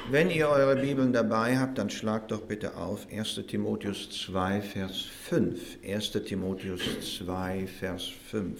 Wenn ihr eure Bibeln dabei habt, dann schlagt doch bitte auf 1. Timotheus 2, Vers 5. 1. Timotheus 2, Vers 5.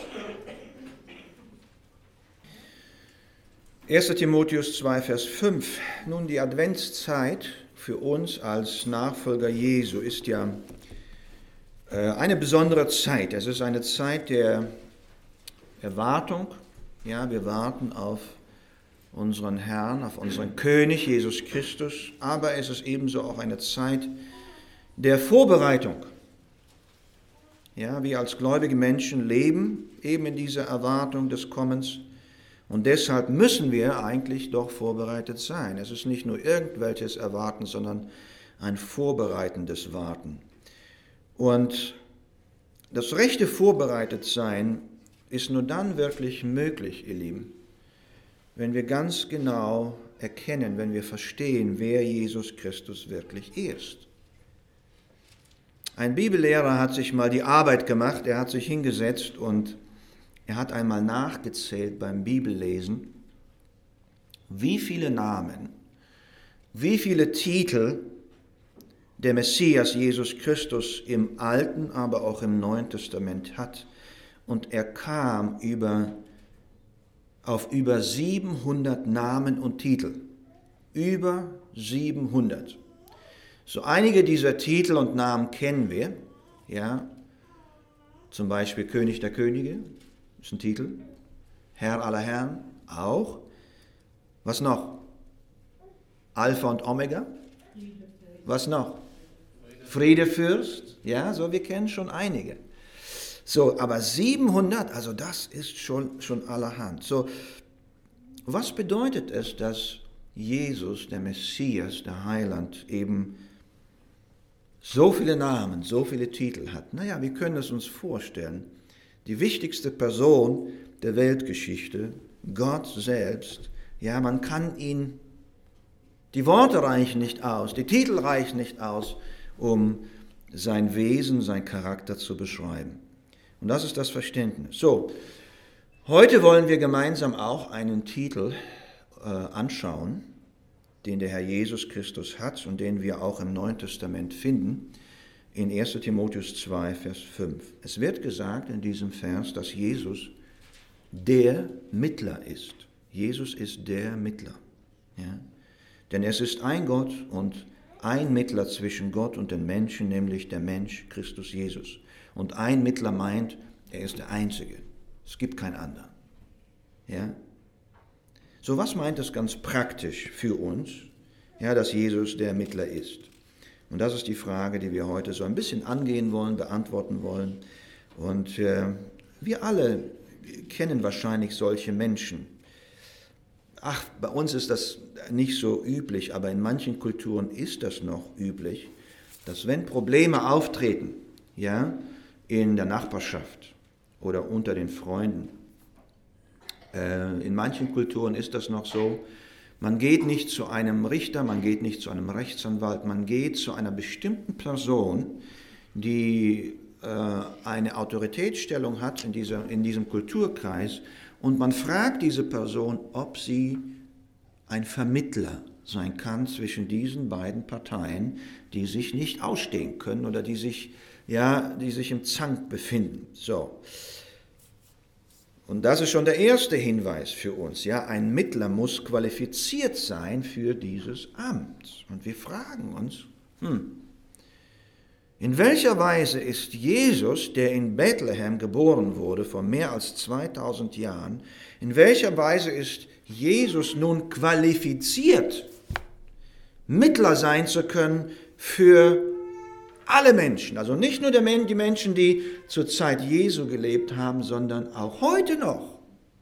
1. Timotheus 2, Vers 5. Nun, die Adventszeit für uns als Nachfolger Jesu ist ja eine besondere Zeit. Es ist eine Zeit der Erwartung. Ja, wir warten auf unseren Herrn, auf unseren König Jesus Christus, aber es ist ebenso auch eine Zeit der Vorbereitung. Ja, wir als gläubige Menschen leben eben in dieser Erwartung des Kommens und deshalb müssen wir eigentlich doch vorbereitet sein. Es ist nicht nur irgendwelches Erwarten, sondern ein vorbereitendes Warten. Und das rechte Vorbereitetsein ist nur dann wirklich möglich, ihr Lieben, wenn wir ganz genau erkennen, wenn wir verstehen, wer Jesus Christus wirklich ist. Ein Bibellehrer hat sich mal die Arbeit gemacht, er hat sich hingesetzt und er hat einmal nachgezählt beim Bibellesen, wie viele Namen, wie viele Titel der Messias Jesus Christus im Alten, aber auch im Neuen Testament hat. Und er kam auf über 700 Namen und Titel. Über 700. So einige dieser Titel und Namen kennen wir. Ja, zum Beispiel König der Könige, ist ein Titel. Herr aller Herren, auch. Was noch? Alpha und Omega. Was noch? Friedefürst. Ja, so wir kennen schon einige. So, aber 700, also das ist schon allerhand. So, was bedeutet es, dass Jesus, der Messias, der Heiland, eben so viele Namen, so viele Titel hat? Naja, wir können es uns vorstellen. Die wichtigste Person der Weltgeschichte, Gott selbst, ja, man kann ihn, die Worte reichen nicht aus, die Titel reichen nicht aus, um sein Wesen, sein Charakter zu beschreiben. Und das ist das Verständnis. So, heute wollen wir gemeinsam auch einen Titel anschauen, den der Herr Jesus Christus hat und den wir auch im Neuen Testament finden, in 1. Timotheus 2, Vers 5. Es wird gesagt in diesem Vers, dass Jesus der Mittler ist. Jesus ist der Mittler. Ja? Denn es ist ein Gott und ein Mittler zwischen Gott und den Menschen, nämlich der Mensch Christus Jesus. Und ein Mittler meint, er ist der Einzige. Es gibt keinen anderen. Ja? So, was meint das ganz praktisch für uns, ja, dass Jesus der Mittler ist? Und das ist die Frage, die wir heute so ein bisschen angehen wollen, beantworten wollen. Und wir alle kennen wahrscheinlich solche Menschen. Ach, bei uns ist das nicht so üblich, aber in manchen Kulturen ist das noch üblich, dass wenn Probleme auftreten, ja, in der Nachbarschaft oder unter den Freunden. In manchen Kulturen ist das noch so, man geht nicht zu einem Richter, man geht nicht zu einem Rechtsanwalt, man geht zu einer bestimmten Person, die eine Autoritätsstellung hat in diesem Kulturkreis und man fragt diese Person, ob sie ein Vermittler sein kann zwischen diesen beiden Parteien, die sich nicht ausstehen können oder die sich im Zank befinden. So. Und das ist schon der erste Hinweis für uns. Ja, ein Mittler muss qualifiziert sein für dieses Amt. Und wir fragen uns, in welcher Weise ist Jesus, der in Bethlehem geboren wurde vor mehr als 2000 Jahren, in welcher Weise ist Jesus nun qualifiziert, Mittler sein zu können für alle Menschen, also nicht nur die Menschen, die zur Zeit Jesu gelebt haben, sondern auch heute noch.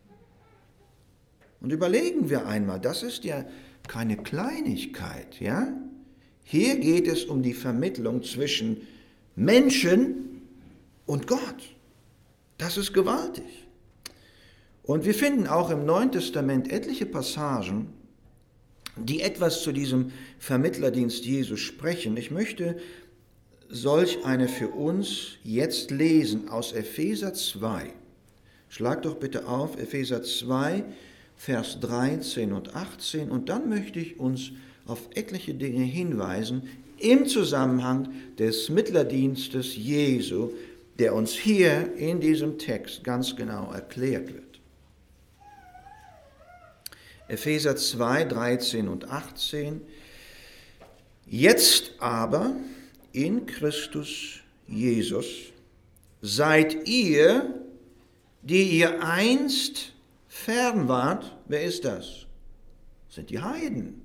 Und überlegen wir einmal, das ist ja keine Kleinigkeit, ja? Hier geht es um die Vermittlung zwischen Menschen und Gott. Das ist gewaltig. Und wir finden auch im Neuen Testament etliche Passagen, die etwas zu diesem Vermittlerdienst Jesu sprechen. Ich möchte solch eine für uns jetzt lesen aus Epheser 2. Schlag doch bitte auf Epheser 2 Vers 13 und 18. Und dann möchte ich uns auf etliche Dinge hinweisen im Zusammenhang des Mittlerdienstes Jesu, der uns hier in diesem Text ganz genau erklärt wird. Epheser 2, 13 und 18. Jetzt aber in Christus Jesus seid ihr, die ihr einst fern wart. Wer ist das? Das sind die Heiden.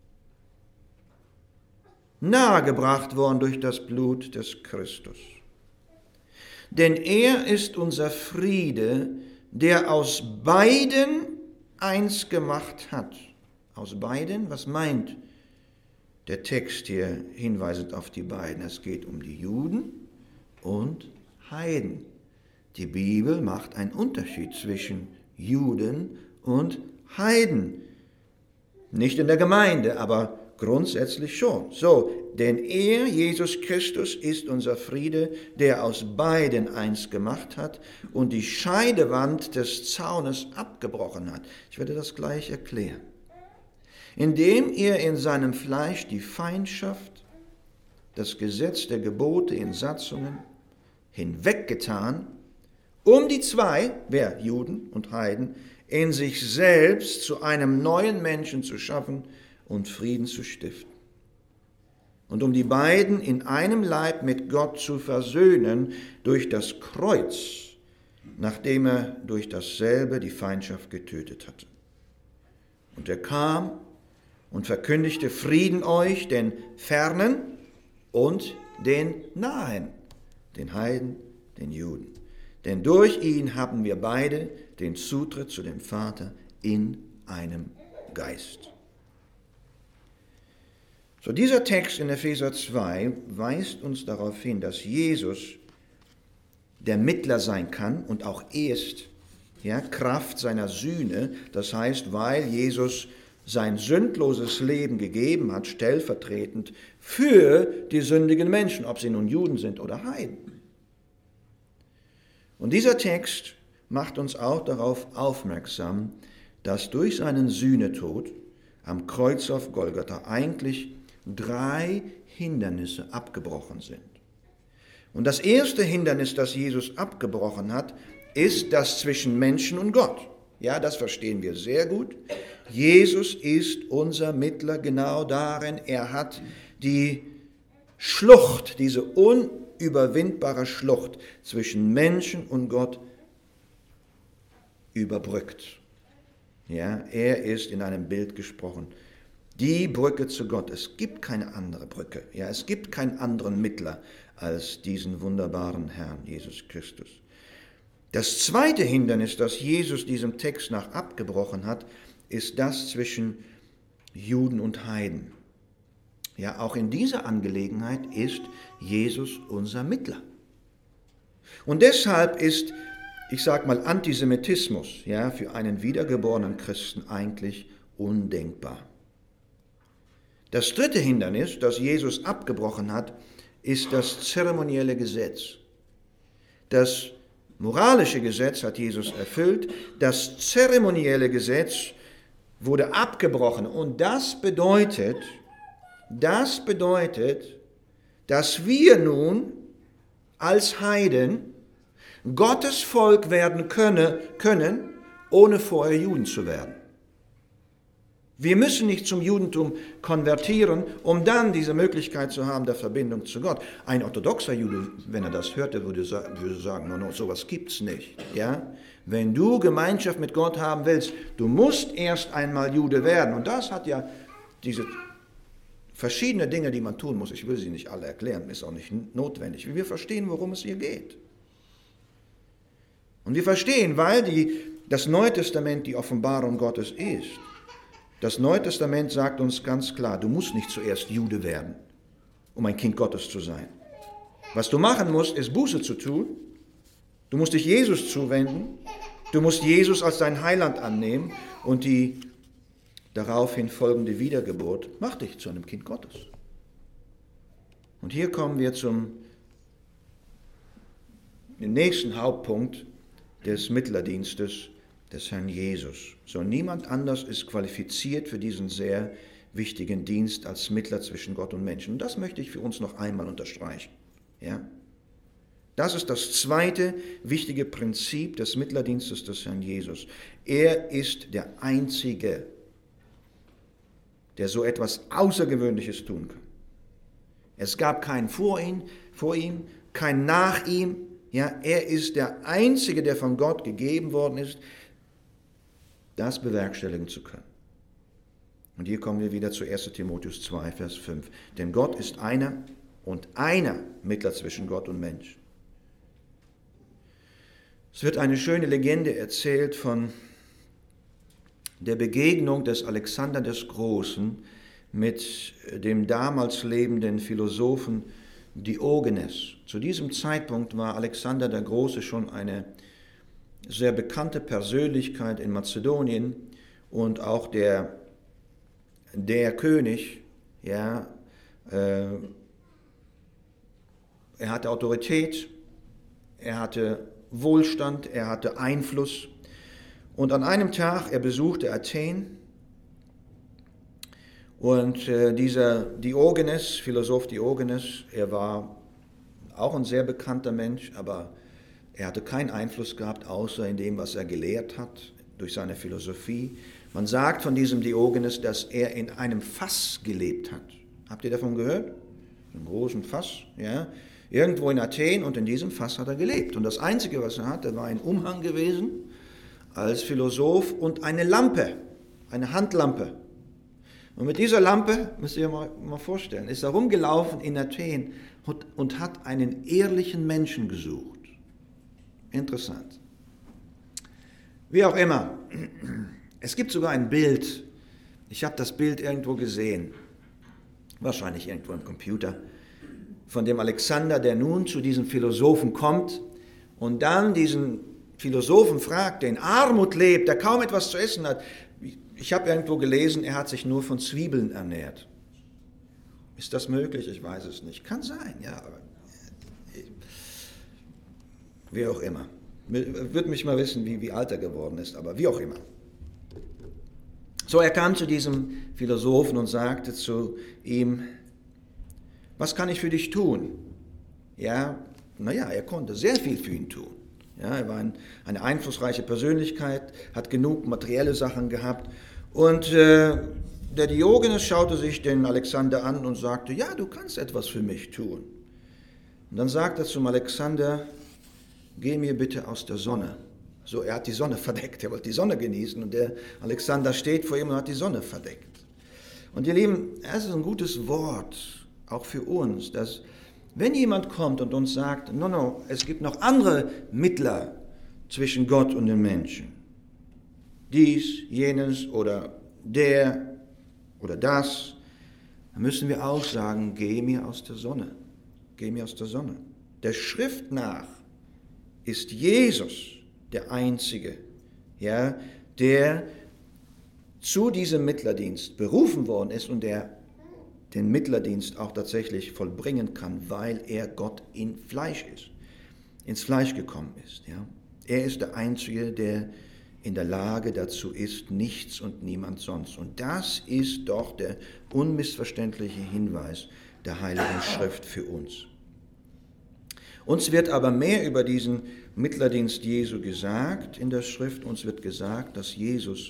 Nahegebracht worden durch das Blut des Christus. Denn er ist unser Friede, der aus beiden eins gemacht hat. Aus beiden? Was meint der Text hier hinweisend auf die beiden? Es geht um die Juden und Heiden. Die Bibel macht einen Unterschied zwischen Juden und Heiden. Nicht in der Gemeinde, aber grundsätzlich schon. So, denn er, Jesus Christus, ist unser Friede, der aus beiden eins gemacht hat und die Scheidewand des Zaunes abgebrochen hat. Ich werde das gleich erklären. Indem er in seinem Fleisch die Feindschaft, das Gesetz der Gebote in Satzungen hinweggetan, um die zwei, wer Juden und Heiden, in sich selbst zu einem neuen Menschen zu schaffen und Frieden zu stiften. Und um die beiden in einem Leib mit Gott zu versöhnen durch das Kreuz, nachdem er durch dasselbe die Feindschaft getötet hatte. Und er kam und verkündigte Frieden euch, den Fernen und den Nahen, den Heiden, den Juden. Denn durch ihn haben wir beide den Zutritt zu dem Vater in einem Geist. So, dieser Text in Epheser 2 weist uns darauf hin, dass Jesus der Mittler sein kann und auch ist, ja, Kraft seiner Sühne, das heißt, weil Jesus sein sündloses Leben gegeben hat, stellvertretend für die sündigen Menschen, ob sie nun Juden sind oder Heiden. Und dieser Text macht uns auch darauf aufmerksam, dass durch seinen Sühnetod am Kreuz auf Golgatha eigentlich 3 Hindernisse abgebrochen sind. Und das erste Hindernis, das Jesus abgebrochen hat, ist das zwischen Menschen und Gott. Ja, das verstehen wir sehr gut. Jesus ist unser Mittler genau darin. Er hat die Schlucht, diese unüberwindbare Schlucht zwischen Menschen und Gott überbrückt. Ja, er ist in einem Bild gesprochen. Die Brücke zu Gott. Es gibt keine andere Brücke. Ja, es gibt keinen anderen Mittler als diesen wunderbaren Herrn, Jesus Christus. Das zweite Hindernis, das Jesus diesem Text nach abgebrochen hat, ist das zwischen Juden und Heiden. Ja, auch in dieser Angelegenheit ist Jesus unser Mittler. Und deshalb ist, ich sage mal, Antisemitismus, ja, für einen wiedergeborenen Christen eigentlich undenkbar. Das dritte Hindernis, das Jesus abgebrochen hat, ist das zeremonielle Gesetz. Das moralische Gesetz hat Jesus erfüllt, das zeremonielle Gesetz wurde abgebrochen. Und das bedeutet, dass wir nun als Heiden Gottes Volk werden können, ohne vorher Juden zu werden. Wir müssen nicht zum Judentum konvertieren, um dann diese Möglichkeit zu haben der Verbindung zu Gott. Ein orthodoxer Jude, wenn er das hörte, würde sagen, no, sowas gibt's nicht. Ja? Wenn du Gemeinschaft mit Gott haben willst, du musst erst einmal Jude werden. Und das hat ja diese verschiedenen Dinge, die man tun muss. Ich will sie nicht alle erklären, ist auch nicht notwendig. Wir verstehen, worum es hier geht. Und wir verstehen, weil das Neue Testament die Offenbarung Gottes ist. Das Neue Testament sagt uns ganz klar, du musst nicht zuerst Jude werden, um ein Kind Gottes zu sein. Was du machen musst, ist Buße zu tun. Du musst dich Jesus zuwenden. Du musst Jesus als dein Heiland annehmen und die daraufhin folgende Wiedergeburt macht dich zu einem Kind Gottes. Und hier kommen wir zum nächsten Hauptpunkt des Mittlerdienstes des Herrn Jesus. So, niemand anders ist qualifiziert für diesen sehr wichtigen Dienst als Mittler zwischen Gott und Menschen. Und das möchte ich für uns noch einmal unterstreichen. Ja? Das ist das zweite wichtige Prinzip des Mittlerdienstes des Herrn Jesus. Er ist der Einzige, der so etwas Außergewöhnliches tun kann. Es gab keinen vor ihm, keinen nach ihm. Ja, er ist der Einzige, der von Gott gegeben worden ist, das bewerkstelligen zu können. Und hier kommen wir wieder zu 1. Timotheus 2, Vers 5. Denn Gott ist einer und einer Mittler zwischen Gott und Mensch. Es wird eine schöne Legende erzählt von der Begegnung des Alexander des Großen mit dem damals lebenden Philosophen Diogenes. Zu diesem Zeitpunkt war Alexander der Große schon eine sehr bekannte Persönlichkeit in Mazedonien und auch der König, ja, er hatte Autorität, er hatte Wohlstand, er hatte Einfluss. Und an einem Tag, er besuchte Athen und dieser Diogenes, Philosoph Diogenes, er war auch ein sehr bekannter Mensch, aber er hatte keinen Einfluss gehabt, außer in dem, was er gelehrt hat, durch seine Philosophie. Man sagt von diesem Diogenes, dass er in einem Fass gelebt hat. Habt ihr davon gehört? Einem großen Fass, ja. Irgendwo in Athen, und in diesem Fass hat er gelebt. Und das Einzige, was er hatte, war ein Umhang gewesen als Philosoph und eine Lampe, eine Handlampe. Und mit dieser Lampe, müsst ihr mal vorstellen, ist er rumgelaufen in Athen und hat einen ehrlichen Menschen gesucht. Interessant. Wie auch immer, es gibt sogar ein Bild, ich habe das Bild irgendwo gesehen, wahrscheinlich irgendwo im Computer, von dem Alexander, der nun zu diesem Philosophen kommt und dann diesen Philosophen fragt, der in Armut lebt, der kaum etwas zu essen hat. Ich habe irgendwo gelesen, er hat sich nur von Zwiebeln ernährt. Ist das möglich? Ich weiß es nicht. Kann sein, ja. Aber wie auch immer. Würde mich mal wissen, wie alt er geworden ist, aber wie auch immer. So, er kam zu diesem Philosophen und sagte zu ihm, was kann ich für dich tun? Ja, er konnte sehr viel für ihn tun. Ja, er war eine einflussreiche Persönlichkeit, hat genug materielle Sachen gehabt. Und der Diogenes schaute sich den Alexander an und sagte, ja, du kannst etwas für mich tun. Und dann sagt er zum Alexander, geh mir bitte aus der Sonne. So, er hat die Sonne verdeckt, er wollte die Sonne genießen und der Alexander steht vor ihm und hat die Sonne verdeckt. Und ihr Lieben, es ist ein gutes Wort, auch für uns, dass wenn jemand kommt und uns sagt, es gibt noch andere Mittler zwischen Gott und den Menschen, dies, jenes oder der oder das, dann müssen wir auch sagen, geh mir aus der Sonne, geh mir aus der Sonne. Der Schrift nach ist Jesus der Einzige, ja, der zu diesem Mittlerdienst berufen worden ist und der den Mittlerdienst auch tatsächlich vollbringen kann, weil er Gott in Fleisch ist, ins Fleisch gekommen ist. Ja. Er ist der Einzige, der in der Lage dazu ist, nichts und niemand sonst. Und das ist doch der unmissverständliche Hinweis der Heiligen Schrift für uns. Uns wird aber mehr über diesen Mittlerdienst Jesu gesagt in der Schrift. Uns wird gesagt, dass Jesus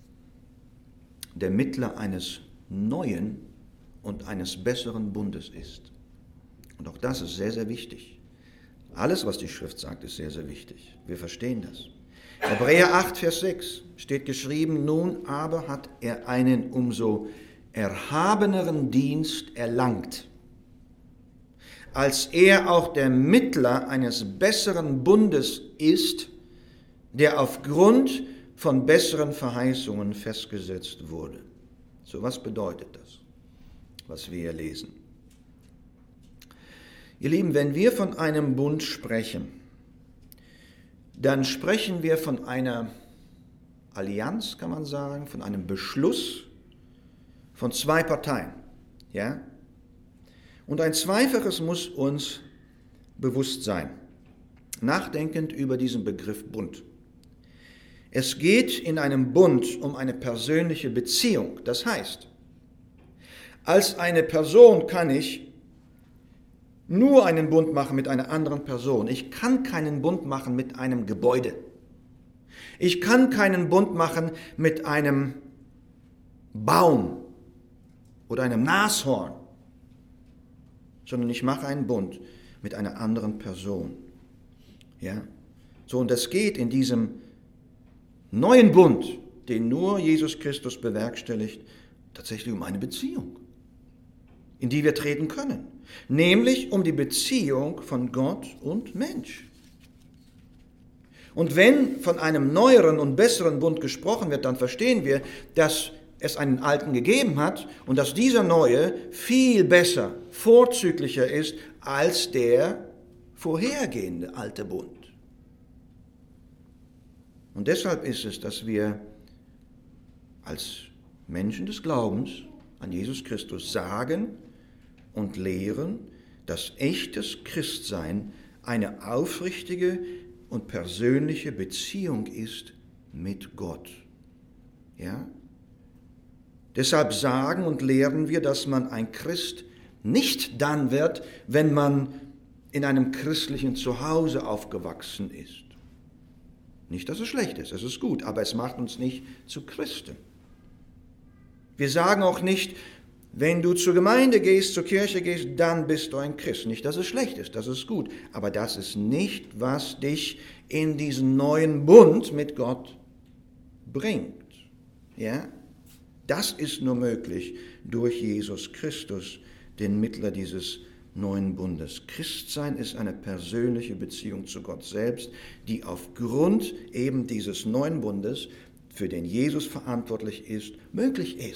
der Mittler eines neuen und eines besseren Bundes ist. Und auch das ist sehr, sehr wichtig. Alles, was die Schrift sagt, ist sehr, sehr wichtig. Wir verstehen das. Hebräer 8, Vers 6 steht geschrieben, nun aber hat er einen umso erhabeneren Dienst erlangt, als er auch der Mittler eines besseren Bundes ist, der aufgrund von besseren Verheißungen festgesetzt wurde. So, was bedeutet das, was wir hier lesen? Ihr Lieben, wenn wir von einem Bund sprechen, dann sprechen wir von einer Allianz, kann man sagen, von einem Beschluss von zwei Parteien. Ja? Und ein Zweifaches muss uns bewusst sein, nachdenkend über diesen Begriff Bund. Es geht in einem Bund um eine persönliche Beziehung. Das heißt, als eine Person kann ich nur einen Bund machen mit einer anderen Person. Ich kann keinen Bund machen mit einem Gebäude. Ich kann keinen Bund machen mit einem Baum oder einem Nashorn, sondern ich mache einen Bund mit einer anderen Person. Ja? So, und das geht in diesem neuen Bund, den nur Jesus Christus bewerkstelligt, tatsächlich um eine Beziehung, in die wir treten können. Nämlich um die Beziehung von Gott und Mensch. Und wenn von einem neueren und besseren Bund gesprochen wird, dann verstehen wir, dass es einen alten gegeben hat und dass dieser neue viel besser, vorzüglicher ist als der vorhergehende alte Bund. Und deshalb ist es, dass wir als Menschen des Glaubens an Jesus Christus sagen und lehren, dass echtes Christsein eine aufrichtige und persönliche Beziehung ist mit Gott. Ja? Deshalb sagen und lehren wir, dass man ein Christ nicht dann wird, wenn man in einem christlichen Zuhause aufgewachsen ist. Nicht, dass es schlecht ist, es ist gut, aber es macht uns nicht zu Christen. Wir sagen auch nicht, wenn du zur Gemeinde gehst, zur Kirche gehst, dann bist du ein Christ. Nicht, dass es schlecht ist, das ist gut, aber das ist nicht, was dich in diesen neuen Bund mit Gott bringt. Ja? Das ist nur möglich durch Jesus Christus, den Mittler dieses neuen Bundes. Christsein ist eine persönliche Beziehung zu Gott selbst, die aufgrund eben dieses neuen Bundes, für den Jesus verantwortlich ist, möglich ist.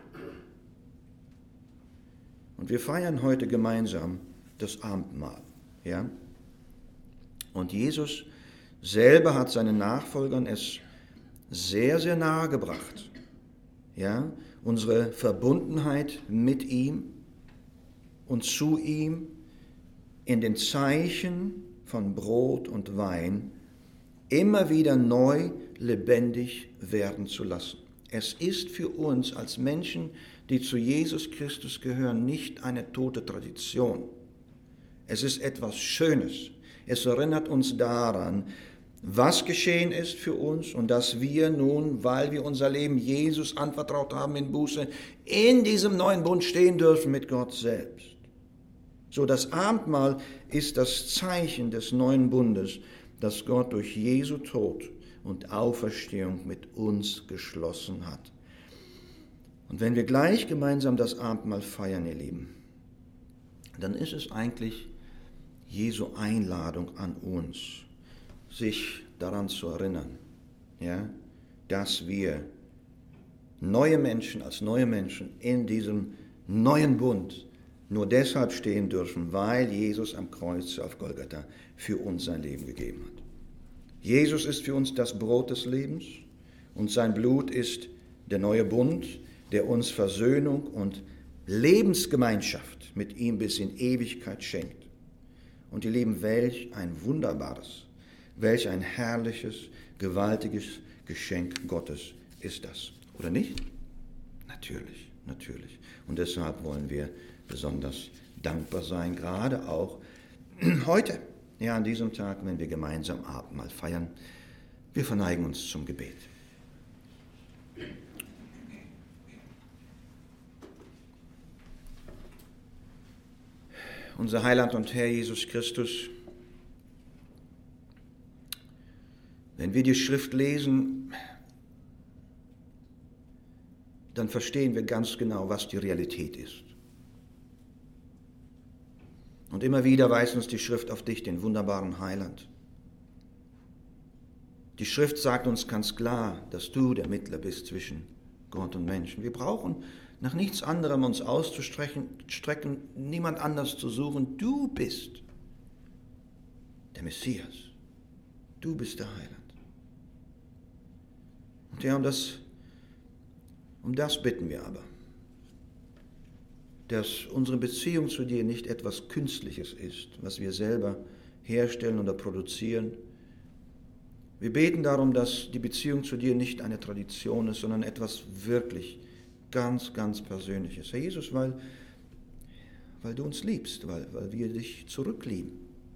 Und wir feiern heute gemeinsam das Abendmahl. Ja? Und Jesus selber hat seinen Nachfolgern es sehr, sehr nahe gebracht. Ja? Unsere Verbundenheit mit ihm und zu ihm in den Zeichen von Brot und Wein immer wieder neu lebendig werden zu lassen. Es ist für uns als Menschen, die zu Jesus Christus gehören, nicht eine tote Tradition. Es ist etwas Schönes. Es erinnert uns daran, was geschehen ist für uns und dass wir nun, weil wir unser Leben Jesus anvertraut haben in Buße, in diesem neuen Bund stehen dürfen mit Gott selbst. So, das Abendmahl ist das Zeichen des neuen Bundes, das Gott durch Jesu Tod und Auferstehung mit uns geschlossen hat. Und wenn wir gleich gemeinsam das Abendmahl feiern, ihr Lieben, dann ist es eigentlich Jesu Einladung an uns, sich daran zu erinnern, ja, dass wir neue Menschen als neue Menschen in diesem neuen Bund nur deshalb stehen dürfen, weil Jesus am Kreuz auf Golgatha für uns sein Leben gegeben hat. Jesus ist für uns das Brot des Lebens und sein Blut ist der neue Bund, der uns Versöhnung und Lebensgemeinschaft mit ihm bis in Ewigkeit schenkt. Und ihr Lieben, welch ein wunderbares, welch ein herrliches, gewaltiges Geschenk Gottes ist das. Oder nicht? Natürlich, natürlich. Und deshalb wollen wir besonders dankbar sein, gerade auch heute, ja, an diesem Tag, wenn wir gemeinsam Abendmahl feiern. Wir verneigen uns zum Gebet. Unser Heiland und Herr Jesus Christus, wenn wir die Schrift lesen, dann verstehen wir ganz genau, was die Realität ist. Und immer wieder weist uns die Schrift auf dich, den wunderbaren Heiland. Die Schrift sagt uns ganz klar, dass du der Mittler bist zwischen Gott und Menschen. Wir brauchen nach nichts anderem uns auszustrecken, niemand anders zu suchen. Du bist der Messias. Du bist der Heiland. Und ja, um das bitten wir aber. Dass unsere Beziehung zu dir nicht etwas Künstliches ist, was wir selber herstellen oder produzieren, Wir beten darum, dass die Beziehung zu dir nicht eine Tradition ist, sondern etwas wirklich ganz, ganz Persönliches. Herr Jesus, weil du uns liebst, weil wir dich zurücklieben.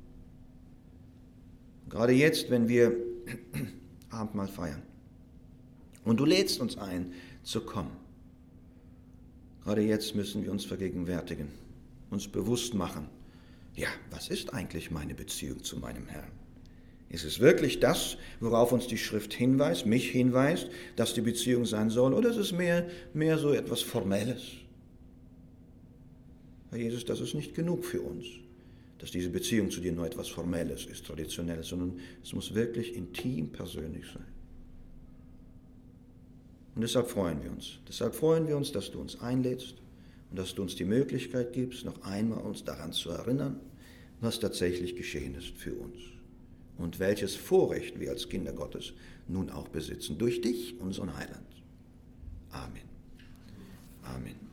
Gerade jetzt, wenn wir Abendmahl feiern und du lädst uns ein, zu kommen. Gerade jetzt müssen wir uns vergegenwärtigen, uns bewusst machen, ja, was ist eigentlich meine Beziehung zu meinem Herrn? Ist es wirklich das, worauf uns die Schrift hinweist, mich hinweist, dass die Beziehung sein soll, oder ist es mehr so etwas Formelles? Herr Jesus, das ist nicht genug für uns, dass diese Beziehung zu dir nur etwas Formelles ist, Traditionelles, sondern es muss wirklich intim, persönlich sein. Und deshalb freuen wir uns. Deshalb freuen wir uns, dass du uns einlädst und dass du uns die Möglichkeit gibst, noch einmal uns daran zu erinnern, was tatsächlich geschehen ist für uns. Und welches Vorrecht wir als Kinder Gottes nun auch besitzen, durch dich, unseren Heiland. Amen. Amen.